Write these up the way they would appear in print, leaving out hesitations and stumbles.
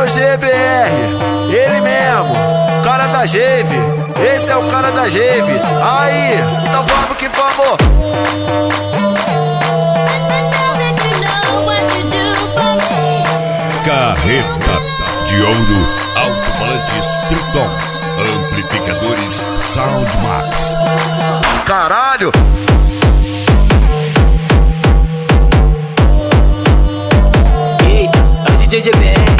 o GBR, ele mesmo, cara da Geve. Esse é o cara da Geve. Aí, então vamos que vamos. Carreta de ouro, alto-falantes Triton, amplificadores Soundmax. Caralho! Eita, é o DJ GBR.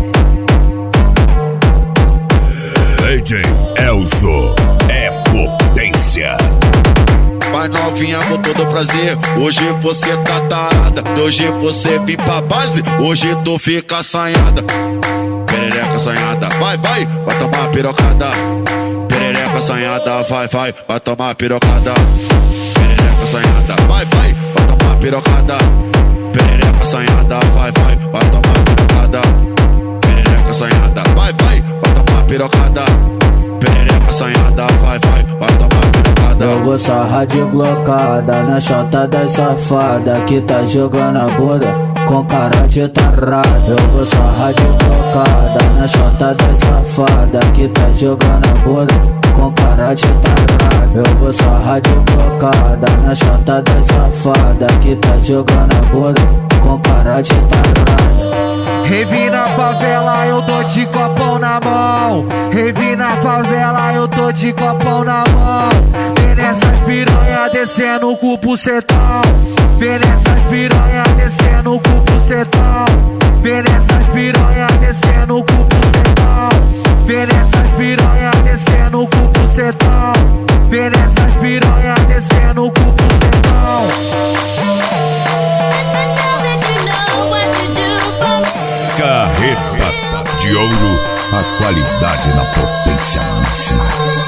DJ Elzo é potência. Vai novinha com todo prazer, hoje você tá tarada. Hoje você vem pra base, hoje tu fica assanhada. Perereca assanhada, vai, vai tomar pirocada. Perereca assanhada, vai tomar pirocada. Perereca assanhada, vai tomar pirocada. Perereca assanhada, vai tomar pirocada. Perereca assanhada, vai tomar pirocada. Perereca assanhada, vai tomar pirocada. Eu vou sarrar de blocada na chota das safada que tá jogando a bunda com cara de tarada. Eu vou sarrar de blocada na chota das safada que tá jogando a bunda com cara de tarada. Eu vou sarrar de blocada na chota das safada que tá jogando a bunda com cara de tarada. Revi na favela, eu tô de copão na mão. Revi na favela, eu tô de copão na mão. Vem nessas piranha descendo com o bucetão. Vem nessas piranha descendo com o bucetão. Vem nessas piranha descendo com o bucetão. Vem nessas piranha descendo com o bucetão. Vem nessas piranha descendo com o bucetão. Carreta de ouro, a qualidade na potência máxima.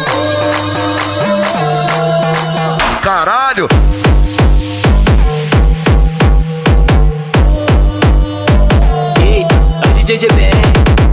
Caralho! Eita, é o DJ GBR.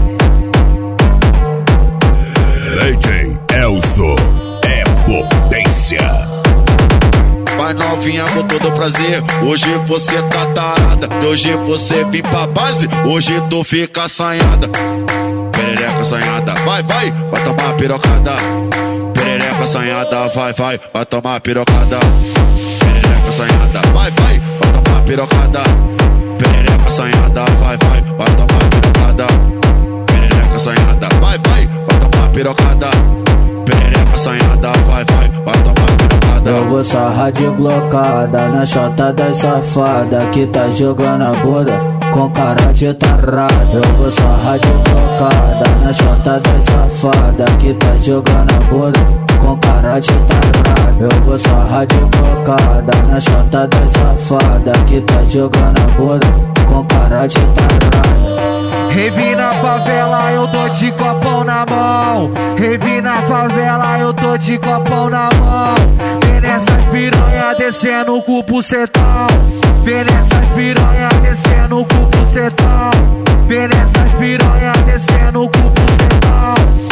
DJ Elzo é potência. Vai novinha com todo prazer, hoje você tá tarada. Hoje você vem pra base, hoje tu fica assanhada. Perereca assanhada, vai tomar pirocada. Perereca assanhada, vai tomar pirocada. Perereca assanhada, vai tomar pirocada. Perereca assanhada, vai tomar pirocada. Perereca assanhada, vai tomar pirocada. Perereca assanhada, vai tomar pirocada. Eu vou sarrar de blocada na chota das safada que tá jogando a bunda com cara de tarada. Eu vou sarrar de blocada na chota das safada que tá jogando a bunda com cara de tarada. Eu vou sarrar de blocada na chota das safada que tá jogando a bunda com cara de tarada. Revi na favela, eu tô de copão na mão. Revi na favela, eu tô de copão na mão. Vem nessas piranha descendo com o bucetão. Vem nessas piranha descendo com o bucetão. Vem nessas piranha descendo com o bucetão.